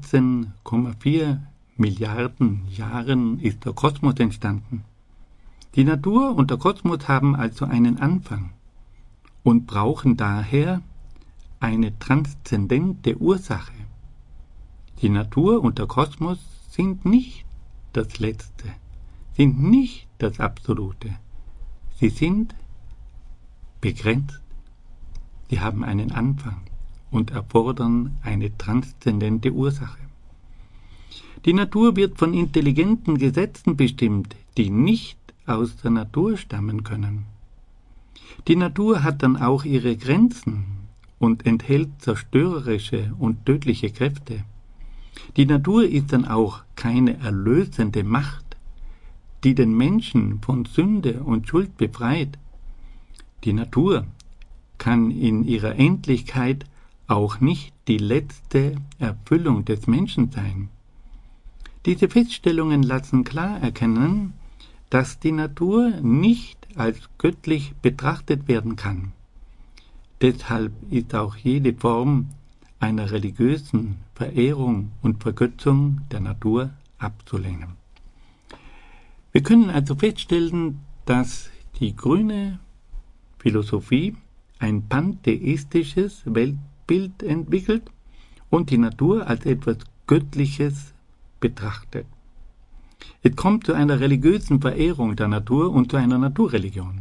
13,4 Milliarden Jahren ist der Kosmos entstanden. Die Natur und der Kosmos haben also einen Anfang und brauchen daher eine transzendente Ursache. Die Natur und der Kosmos sind nicht das Letzte, sind nicht das Absolute. Sie sind begrenzt. Sie haben einen Anfang und erfordern eine transzendente Ursache. Die Natur wird von intelligenten Gesetzen bestimmt, die nicht aus der Natur stammen können. Die Natur hat dann auch ihre Grenzen und enthält zerstörerische und tödliche Kräfte. Die Natur ist dann auch keine erlösende Macht, die den Menschen von Sünde und Schuld befreit. Die Natur kann in ihrer Endlichkeit auch nicht die letzte Erfüllung des Menschen sein. Diese Feststellungen lassen klar erkennen, dass die Natur nicht als göttlich betrachtet werden kann. Deshalb ist auch jede Form einer religiösen Verehrung und Vergötzung der Natur abzulehnen. Wir können also feststellen, dass die grüne Philosophie ein pantheistisches Weltbild entwickelt und die Natur als etwas Göttliches betrachtet. Es kommt zu einer religiösen Verehrung der Natur und zu einer Naturreligion.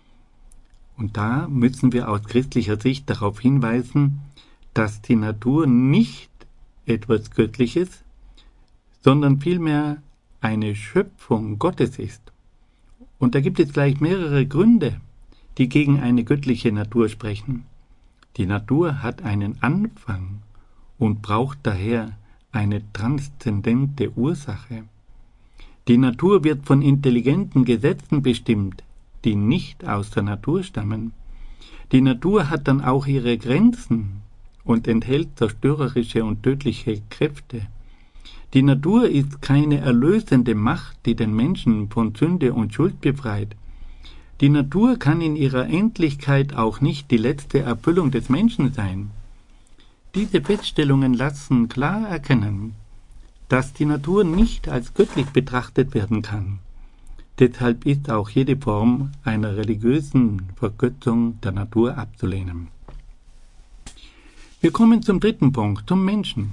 Und da müssen wir aus christlicher Sicht darauf hinweisen, dass die Natur nicht etwas Göttliches, sondern vielmehr eine Schöpfung Gottes ist. Und da gibt es gleich mehrere Gründe, die gegen eine göttliche Natur sprechen. Die Natur hat einen Anfang und braucht daher eine transzendente Ursache. Die Natur wird von intelligenten Gesetzen bestimmt, die nicht aus der Natur stammen. Die Natur hat dann auch ihre Grenzen und enthält zerstörerische und tödliche Kräfte. Die Natur ist keine erlösende Macht, die den Menschen von Sünde und Schuld befreit. Die Natur kann in ihrer Endlichkeit auch nicht die letzte Erfüllung des Menschen sein. Diese Feststellungen lassen klar erkennen, dass die Natur nicht als göttlich betrachtet werden kann. Deshalb ist auch jede Form einer religiösen Vergötzung der Natur abzulehnen. Wir kommen zum dritten Punkt, zum Menschen.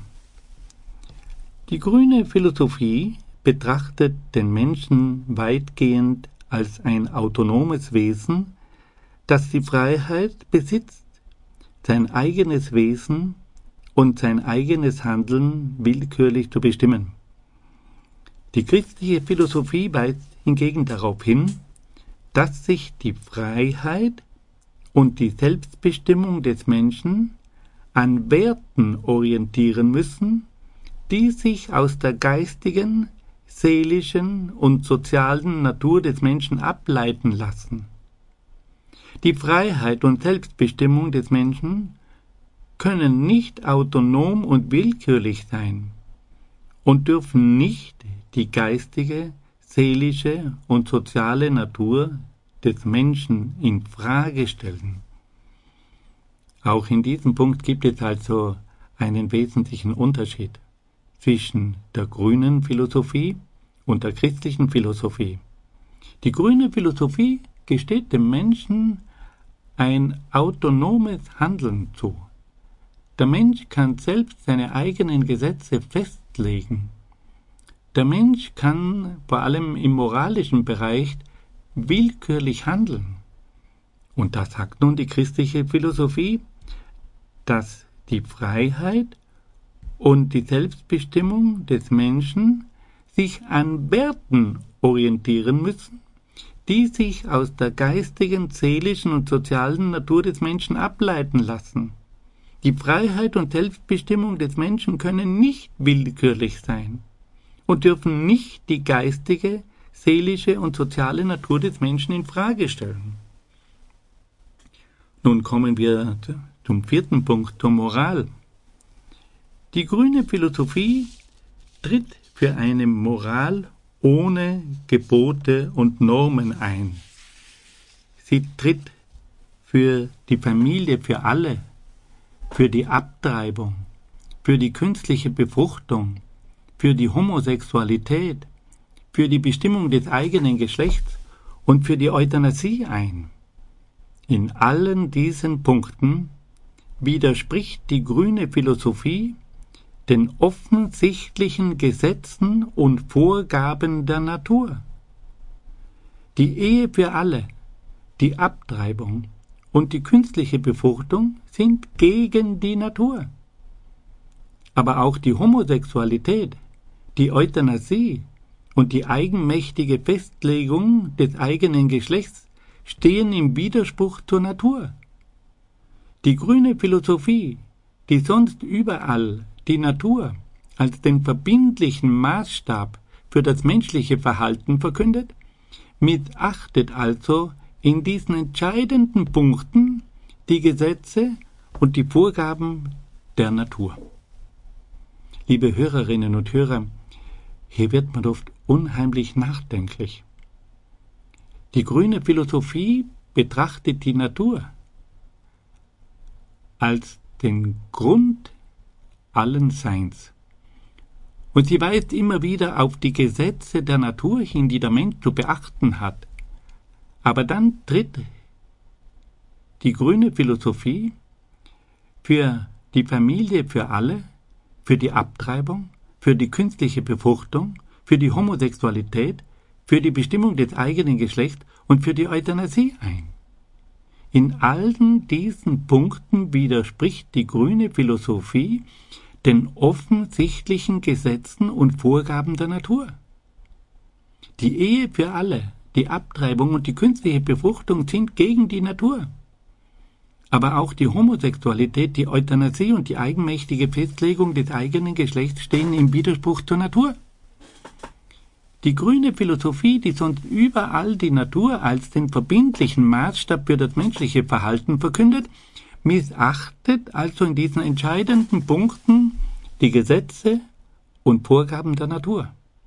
Die grüne Philosophie betrachtet den Menschen weitgehend als ein autonomes Wesen, das die Freiheit besitzt, sein eigenes Wesen und sein eigenes Handeln willkürlich zu bestimmen. Die christliche Philosophie weist hingegen darauf hin, dass sich die Freiheit und die Selbstbestimmung des Menschen an Werten orientieren müssen, die sich aus der geistigen, seelischen und sozialen Natur des Menschen ableiten lassen. Die Freiheit und Selbstbestimmung des Menschen können nicht autonom und willkürlich sein und dürfen nicht die geistige, seelische und soziale Natur des Menschen in Frage stellen. Auch in diesem Punkt gibt es also einen wesentlichen Unterschied zwischen der grünen Philosophie und der christlichen Philosophie. Die grüne Philosophie gesteht dem Menschen ein autonomes Handeln zu. Der Mensch kann selbst seine eigenen Gesetze festlegen. Der Mensch kann vor allem im moralischen Bereich willkürlich handeln. Und da sagt nun die christliche Philosophie, dass die Freiheit und die Selbstbestimmung des Menschen sich an Werten orientieren müssen, die sich aus der geistigen, seelischen und sozialen Natur des Menschen ableiten lassen. Die Freiheit und Selbstbestimmung des Menschen können nicht willkürlich sein und dürfen nicht die geistige, seelische und soziale Natur des Menschen in Frage stellen. Nun kommen wir zum vierten Punkt, zur Moral. Die grüne Philosophie tritt für eine Moral ohne Gebote und Normen ein. Sie tritt für die Familie, für alle, für die Abtreibung, für die künstliche Befruchtung, für die Homosexualität, für die Bestimmung des eigenen Geschlechts und für die Euthanasie ein. In allen diesen Punkten widerspricht die grüne Philosophie den offensichtlichen Gesetzen und Vorgaben der Natur. Die Ehe für alle, die Abtreibung und die künstliche Befruchtung sind gegen die Natur. Aber auch die Homosexualität, die Euthanasie und die eigenmächtige Festlegung des eigenen Geschlechts stehen im Widerspruch zur Natur. Die grüne Philosophie, die sonst überall die Natur als den verbindlichen Maßstab für das menschliche Verhalten verkündet, missachtet also in diesen entscheidenden Punkten die Gesetze und die Vorgaben der Natur. Liebe Hörerinnen und Hörer, hier wird man oft unheimlich nachdenklich. Die grüne Philosophie betrachtet die Natur als den Grund allen Seins. Und sie weist immer wieder auf die Gesetze der Natur hin, die der Mensch zu beachten hat. Aber dann tritt die grüne Philosophie für die Familie für alle, für die Abtreibung, für die künstliche Befruchtung, für die Homosexualität, für die Bestimmung des eigenen Geschlechts und für die Euthanasie ein. In allen diesen Punkten widerspricht die grüne Philosophie den offensichtlichen Gesetzen und Vorgaben der Natur. Die Ehe für alle, die Abtreibung und die künstliche Befruchtung sind gegen die Natur. Aber auch die Homosexualität, die Euthanasie und die eigenmächtige Festlegung des eigenen Geschlechts stehen im Widerspruch zur Natur. Die grüne Philosophie, die sonst überall die Natur als den verbindlichen Maßstab für das menschliche Verhalten verkündet, missachtet also in diesen entscheidenden Punkten die Gesetze und Vorgaben der Natur.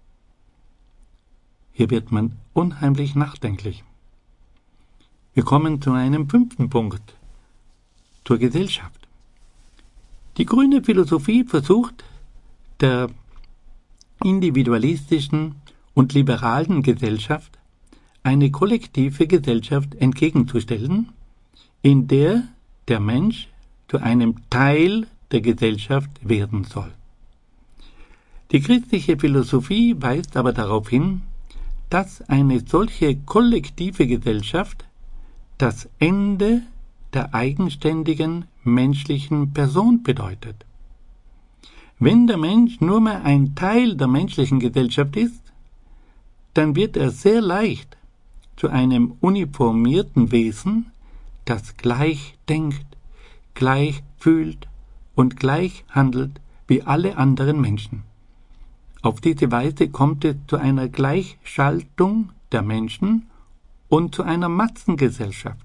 Hier wird man unheimlich nachdenklich. Wir kommen zu einem 5. Punkt, zur Gesellschaft. Die grüne Philosophie versucht, der individualistischen und liberalen Gesellschaft eine kollektive Gesellschaft entgegenzustellen, in der der Mensch zu einem Teil der Gesellschaft werden soll. Die christliche Philosophie weist aber darauf hin, dass eine solche kollektive Gesellschaft das Ende der eigenständigen menschlichen Person bedeutet. Wenn der Mensch nur mehr ein Teil der menschlichen Gesellschaft ist, dann wird er sehr leicht zu einem uniformierten Wesen, das gleich denkt, gleich fühlt und gleich handelt wie alle anderen Menschen. Auf diese Weise kommt es zu einer Gleichschaltung der Menschen und zu einer Massengesellschaft.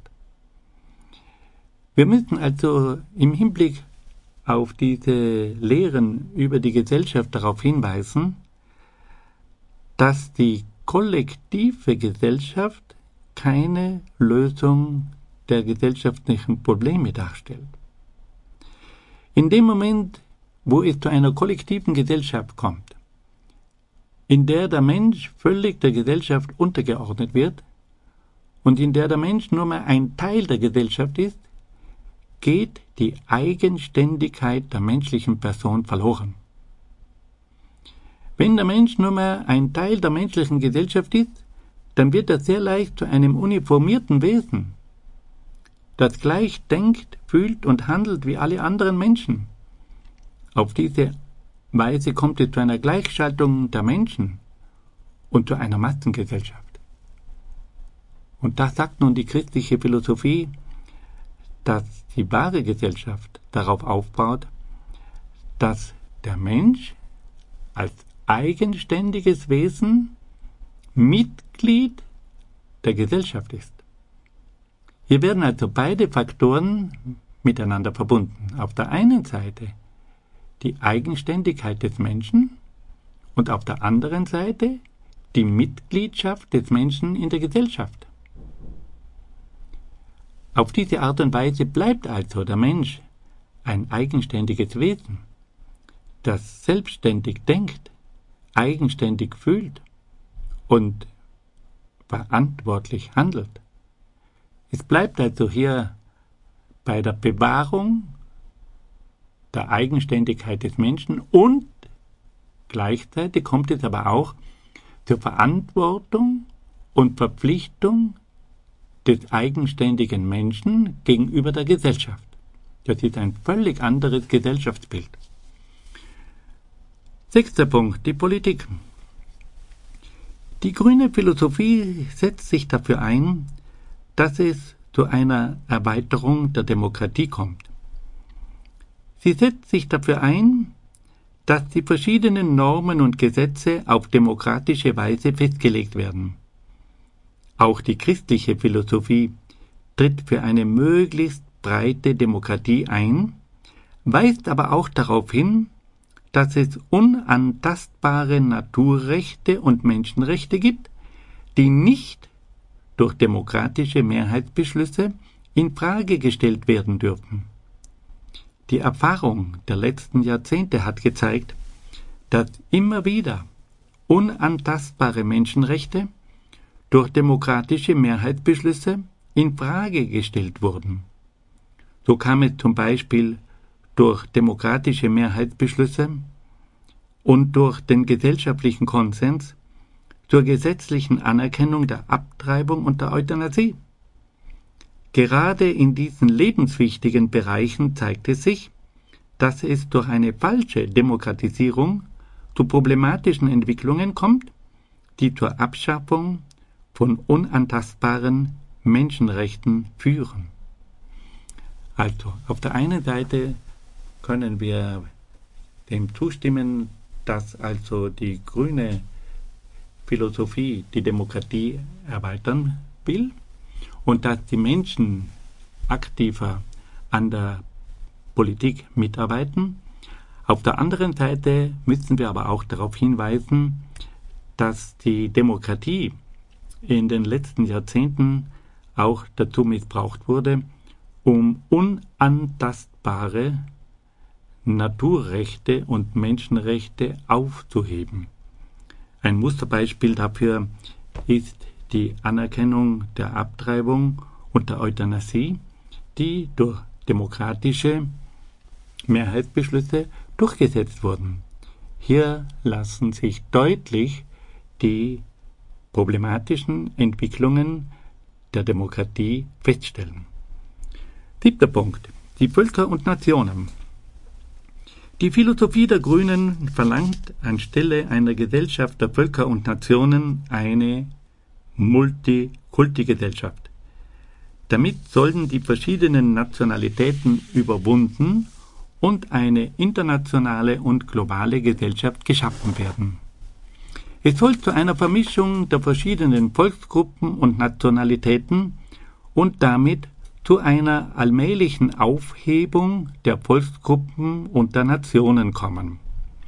Wir müssen also im Hinblick auf diese Lehren über die Gesellschaft darauf hinweisen, dass die kollektive Gesellschaft keine Lösung der gesellschaftlichen Probleme darstellt. In dem Moment, wo es zu einer kollektiven Gesellschaft kommt, in der der Mensch völlig der Gesellschaft untergeordnet wird und in der der Mensch nur mehr ein Teil der Gesellschaft ist, geht die Eigenständigkeit der menschlichen Person verloren. Wenn der Mensch nur mehr ein Teil der menschlichen Gesellschaft ist, dann wird er sehr leicht zu einem uniformierten Wesen, das gleich denkt, fühlt und handelt wie alle anderen Menschen. Auf diese Weise kommt es zu einer Gleichschaltung der Menschen und zu einer Massengesellschaft. Und das sagt nun die christliche Philosophie, dass die wahre Gesellschaft darauf aufbaut, dass der Mensch als eigenständiges Wesen Mitglied der Gesellschaft ist. Hier werden also beide Faktoren miteinander verbunden. Auf der einen Seite die Eigenständigkeit des Menschen und auf der anderen Seite die Mitgliedschaft des Menschen in der Gesellschaft. Auf diese Art und Weise bleibt also der Mensch ein eigenständiges Wesen, das selbstständig denkt, eigenständig fühlt und verantwortlich handelt. Es bleibt also hier bei der Bewahrung der Eigenständigkeit des Menschen und gleichzeitig kommt es aber auch zur Verantwortung und Verpflichtung des eigenständigen Menschen gegenüber der Gesellschaft. Das ist ein völlig anderes Gesellschaftsbild. 6. Punkt, die Politik. Die grüne Philosophie setzt sich dafür ein, dass es zu einer Erweiterung der Demokratie kommt. Sie setzt sich dafür ein, dass die verschiedenen Normen und Gesetze auf demokratische Weise festgelegt werden. Auch die christliche Philosophie tritt für eine möglichst breite Demokratie ein, weist aber auch darauf hin, dass es unantastbare Naturrechte und Menschenrechte gibt, die nicht durch demokratische Mehrheitsbeschlüsse in Frage gestellt werden dürfen. Die Erfahrung der letzten Jahrzehnte hat gezeigt, dass immer wieder unantastbare Menschenrechte durch demokratische Mehrheitsbeschlüsse in Frage gestellt wurden. So kam es zum Beispiel durch demokratische Mehrheitsbeschlüsse und durch den gesellschaftlichen Konsens zur gesetzlichen Anerkennung der Abtreibung und der Euthanasie. Gerade in diesen lebenswichtigen Bereichen zeigt es sich, dass es durch eine falsche Demokratisierung zu problematischen Entwicklungen kommt, die zur Abschaffung von unantastbaren Menschenrechten führen. Also, auf der einen Seite können wir dem zustimmen, dass also die grüne Philosophie die Demokratie erweitern will und dass die Menschen aktiver an der Politik mitarbeiten. Auf der anderen Seite müssen wir aber auch darauf hinweisen, dass die Demokratie in den letzten Jahrzehnten auch dazu missbraucht wurde, um unantastbare Naturrechte und Menschenrechte aufzuheben. Ein Musterbeispiel dafür ist die Anerkennung der Abtreibung und der Euthanasie, die durch demokratische Mehrheitsbeschlüsse durchgesetzt wurden. Hier lassen sich deutlich die problematischen Entwicklungen der Demokratie feststellen. 7. Punkt. Die Völker und Nationen. Die Philosophie der Grünen verlangt anstelle einer Gesellschaft der Völker und Nationen eine Multikulti-Gesellschaft. Damit sollen die verschiedenen Nationalitäten überwunden und eine internationale und globale Gesellschaft geschaffen werden. Es soll zu einer Vermischung der verschiedenen Volksgruppen und Nationalitäten und damit zu einer allmählichen Aufhebung der Volksgruppen und der Nationen kommen.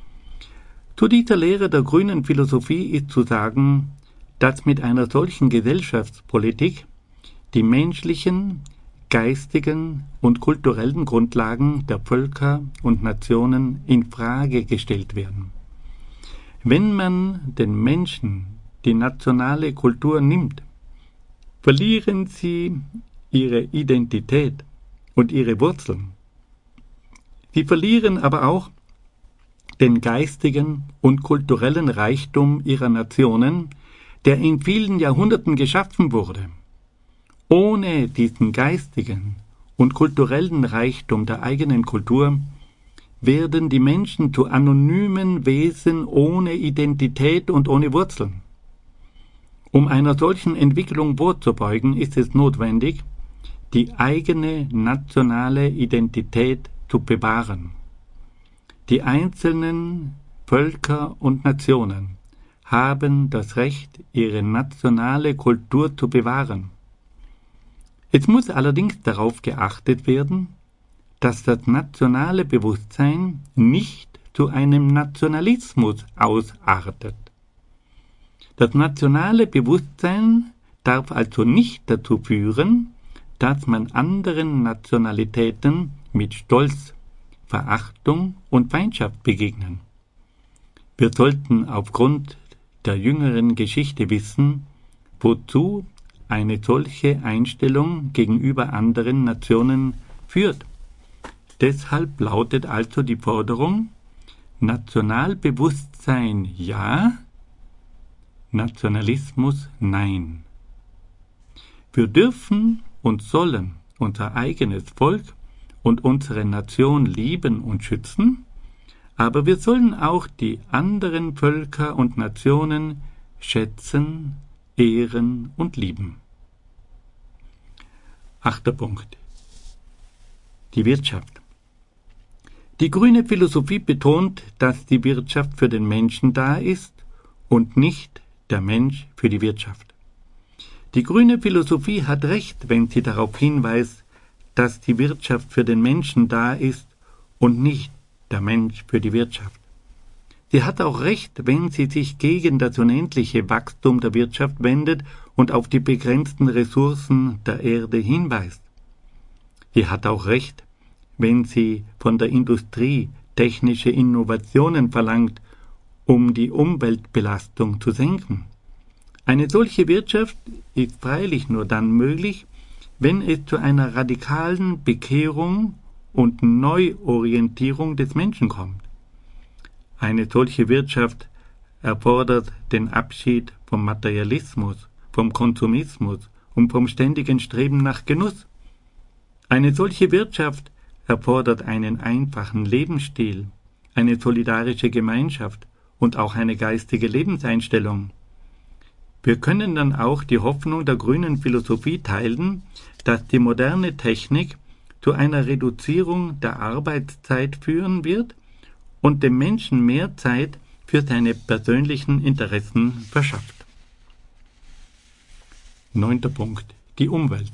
Zu dieser Lehre der grünen Philosophie ist zu sagen, dass mit einer solchen Gesellschaftspolitik die menschlichen, geistigen und kulturellen Grundlagen der Völker und Nationen in Frage gestellt werden. Wenn man den Menschen die nationale Kultur nimmt, verlieren sie ihre Identität und ihre Wurzeln. Sie verlieren aber auch den geistigen und kulturellen Reichtum ihrer Nationen, der in vielen Jahrhunderten geschaffen wurde. Ohne diesen geistigen und kulturellen Reichtum der eigenen Kultur werden die Menschen zu anonymen Wesen ohne Identität und ohne Wurzeln. Um einer solchen Entwicklung vorzubeugen, ist es notwendig, die eigene nationale Identität zu bewahren. Die einzelnen Völker und Nationen haben das Recht, ihre nationale Kultur zu bewahren. Es muss allerdings darauf geachtet werden, dass das nationale Bewusstsein nicht zu einem Nationalismus ausartet. Das nationale Bewusstsein darf also nicht dazu führen, dass man anderen Nationalitäten mit Stolz, Verachtung und Feindschaft begegnen. Wir sollten aufgrund der jüngeren Geschichte wissen, wozu eine solche Einstellung gegenüber anderen Nationen führt. Deshalb lautet also die Forderung: Nationalbewusstsein ja, Nationalismus nein. Wir dürfen und sollen unser eigenes Volk und unsere Nation lieben und schützen, aber wir sollen auch die anderen Völker und Nationen schätzen, ehren und lieben. 8. Punkt. Die Wirtschaft. Die grüne Philosophie betont, dass die Wirtschaft für den Menschen da ist und nicht der Mensch für die Wirtschaft. Die grüne Philosophie hat recht, wenn sie darauf hinweist, dass die Wirtschaft für den Menschen da ist und nicht der Mensch für die Wirtschaft. Sie hat auch recht, wenn sie sich gegen das unendliche Wachstum der Wirtschaft wendet und auf die begrenzten Ressourcen der Erde hinweist. Sie hat auch recht, wenn sie von der Industrie technische Innovationen verlangt, um die Umweltbelastung zu senken. Eine solche Wirtschaft ist freilich nur dann möglich, wenn es zu einer radikalen Bekehrung und Neuorientierung des Menschen kommt. Eine solche Wirtschaft erfordert den Abschied vom Materialismus, vom Konsumismus und vom ständigen Streben nach Genuss. Eine solche Wirtschaft erfordert einen einfachen Lebensstil, eine solidarische Gemeinschaft und auch eine geistige Lebenseinstellung. Wir können dann auch die Hoffnung der grünen Philosophie teilen, dass die moderne Technik zu einer Reduzierung der Arbeitszeit führen wird und dem Menschen mehr Zeit für seine persönlichen Interessen verschafft. 9. Punkt. Die Umwelt.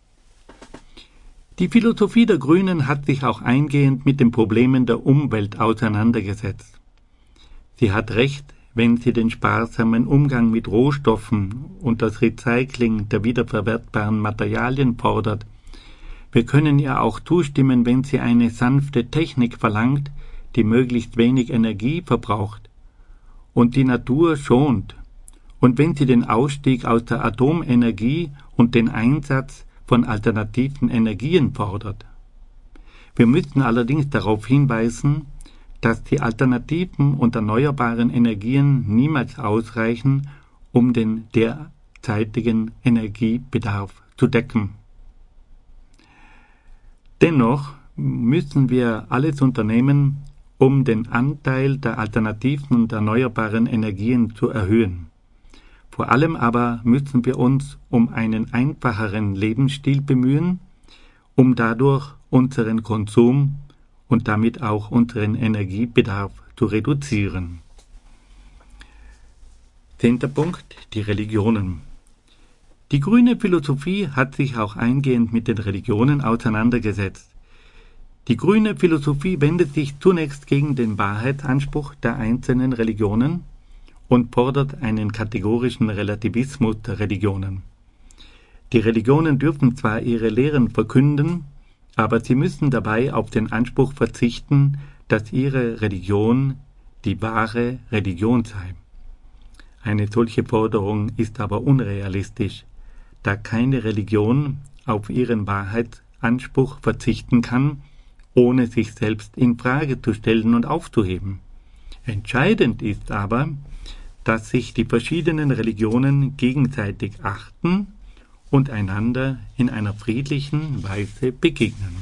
Die Philosophie der Grünen hat sich auch eingehend mit den Problemen der Umwelt auseinandergesetzt. Sie hat recht, wenn sie den sparsamen Umgang mit Rohstoffen und das Recycling der wiederverwertbaren Materialien fordert. Wir können ihr auch zustimmen, wenn sie eine sanfte Technik verlangt, die möglichst wenig Energie verbraucht und die Natur schont, und wenn sie den Ausstieg aus der Atomenergie und den Einsatz von alternativen Energien fordert. Wir müssen allerdings darauf hinweisen, dass die alternativen und erneuerbaren Energien niemals ausreichen, um den derzeitigen Energiebedarf zu decken. Dennoch müssen wir alles unternehmen, um den Anteil der alternativen und erneuerbaren Energien zu erhöhen. Vor allem aber müssen wir uns um einen einfacheren Lebensstil bemühen, um dadurch unseren Konsum und damit auch unseren Energiebedarf zu reduzieren. 10. Punkt. Die Religionen. Die grüne Philosophie hat sich auch eingehend mit den Religionen auseinandergesetzt. Die grüne Philosophie wendet sich zunächst gegen den Wahrheitsanspruch der einzelnen Religionen und fordert einen kategorischen Relativismus der Religionen. Die Religionen dürfen zwar ihre Lehren verkünden, aber sie müssen dabei auf den Anspruch verzichten, dass ihre Religion die wahre Religion sei. Eine solche Forderung ist aber unrealistisch, da keine Religion auf ihren Wahrheitsanspruch verzichten kann, ohne sich selbst in Frage zu stellen und aufzuheben. Entscheidend ist aber, dass sich die verschiedenen Religionen gegenseitig achten und einander in einer friedlichen Weise begegnen.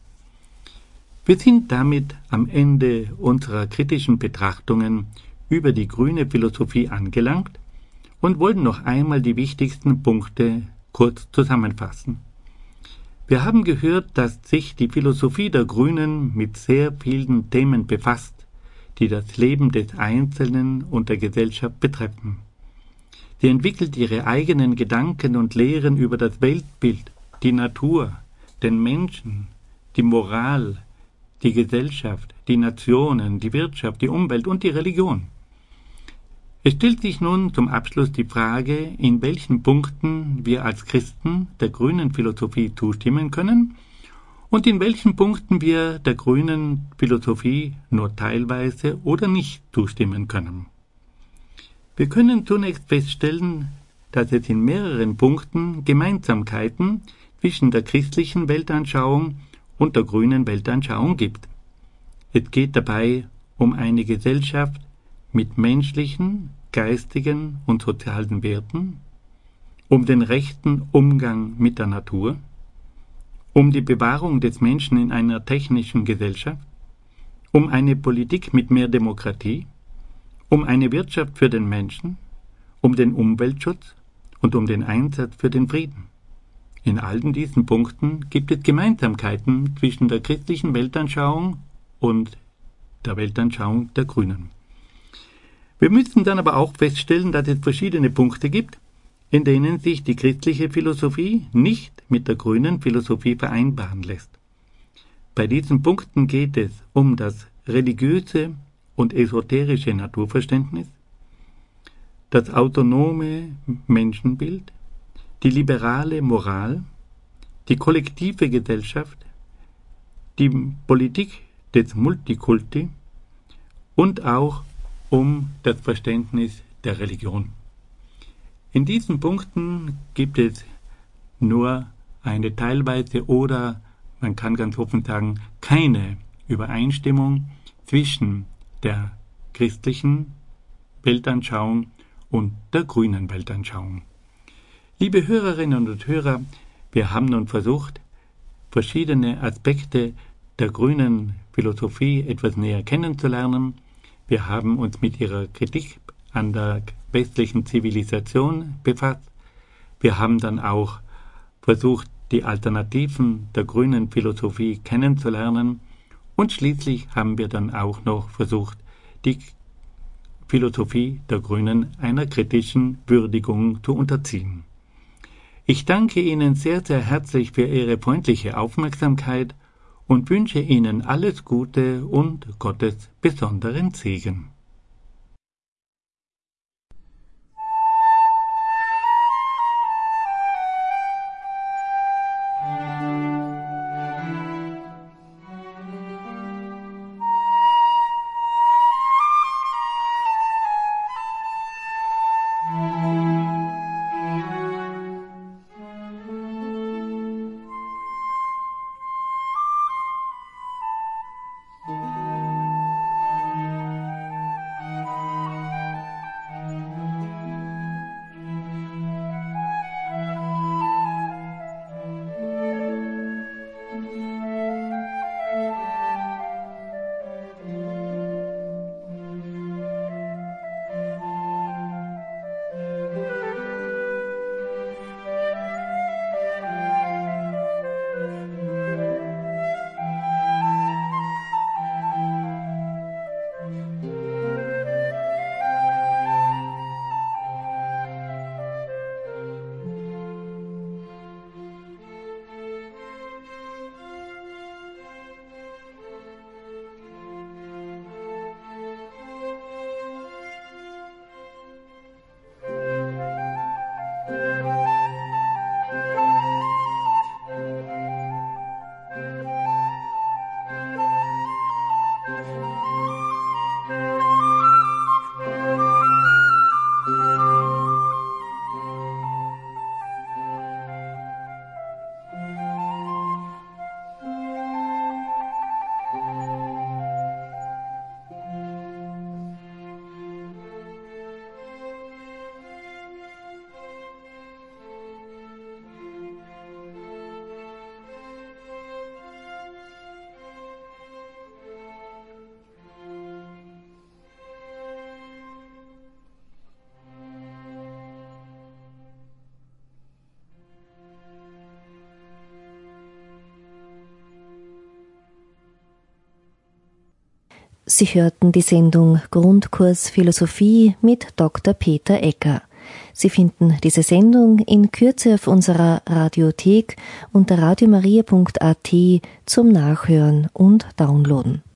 Wir sind damit am Ende unserer kritischen Betrachtungen über die grüne Philosophie angelangt und wollen noch einmal die wichtigsten Punkte kurz zusammenfassen. Wir haben gehört, dass sich die Philosophie der Grünen mit sehr vielen Themen befasst, die das Leben des Einzelnen und der Gesellschaft betreffen. Sie entwickelt ihre eigenen Gedanken und Lehren über das Weltbild, die Natur, den Menschen, die Moral, die Gesellschaft, die Nationen, die Wirtschaft, die Umwelt und die Religion. Es stellt sich nun zum Abschluss die Frage, in welchen Punkten wir als Christen der grünen Philosophie zustimmen können und in welchen Punkten wir der grünen Philosophie nur teilweise oder nicht zustimmen können. Wir können zunächst feststellen, dass es in mehreren Punkten Gemeinsamkeiten zwischen der christlichen Weltanschauung und der grünen Weltanschauung gibt. Es geht dabei um eine Gesellschaft mit menschlichen, geistigen und sozialen Werten, um den rechten Umgang mit der Natur, um die Bewahrung des Menschen in einer technischen Gesellschaft, um eine Politik mit mehr Demokratie, um eine Wirtschaft für den Menschen, um den Umweltschutz und um den Einsatz für den Frieden. In allen diesen Punkten gibt es Gemeinsamkeiten zwischen der christlichen Weltanschauung und der Weltanschauung der Grünen. Wir müssen dann aber auch feststellen, dass es verschiedene Punkte gibt, in denen sich die christliche Philosophie nicht mit der grünen Philosophie vereinbaren lässt. Bei diesen Punkten geht es um das religiöse und esoterische Naturverständnis, das autonome Menschenbild, die liberale Moral, die kollektive Gesellschaft, die Politik des Multikulti und auch um das Verständnis der Religion. In diesen Punkten gibt es nur eine teilweise oder, man kann ganz offen sagen, keine Übereinstimmung zwischen der christlichen Weltanschauung und der grünen Weltanschauung. Liebe Hörerinnen und Hörer, wir haben nun versucht, verschiedene Aspekte der grünen Philosophie etwas näher kennenzulernen. Wir haben uns mit ihrer Kritik an der westlichen Zivilisation befasst. Wir haben dann auch versucht, die Alternativen der grünen Philosophie kennenzulernen. Und schließlich haben wir dann auch noch versucht, die Philosophie der Grünen einer kritischen Würdigung zu unterziehen. Ich danke Ihnen sehr, sehr herzlich für Ihre freundliche Aufmerksamkeit und wünsche Ihnen alles Gute und Gottes besonderen Segen. Sie hörten die Sendung Grundkurs Philosophie mit Dr. Peter Egger. Sie finden diese Sendung in Kürze auf unserer Radiothek unter radiomaria.at zum Nachhören und Downloaden.